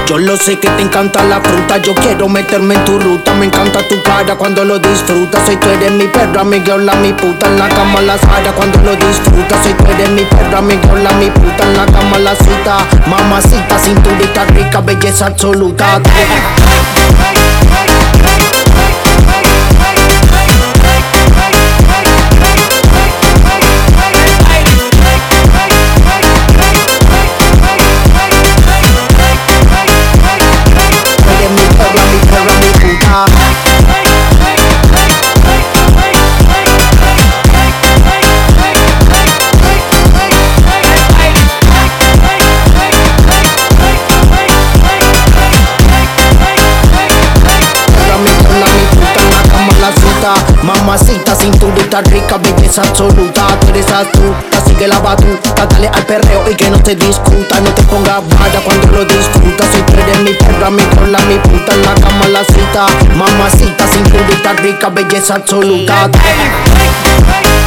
Yo lo sé que te encanta la fruta, yo quiero meterme en tu ruta. Me encanta tu cara cuando lo disfrutas. Soy tú eres mi perra, mi girl, mi puta. En la cama la Sara cuando lo disfrutas. Soy tú eres mi perra, mi girl, mi puta. En la cama la cita, mamacita, cinturita rica, belleza absoluta. Mamacita, cinturita rica, belleza absoluta. Tú eres astuta, sigue la batuta. Dale al perreo y que no te discuta. No te pongas vaya cuando lo disfrutas. Si tú eres mi perra, mi cola, mi puta. En la cama la cita. Mamacita, cinturita rica, belleza absoluta.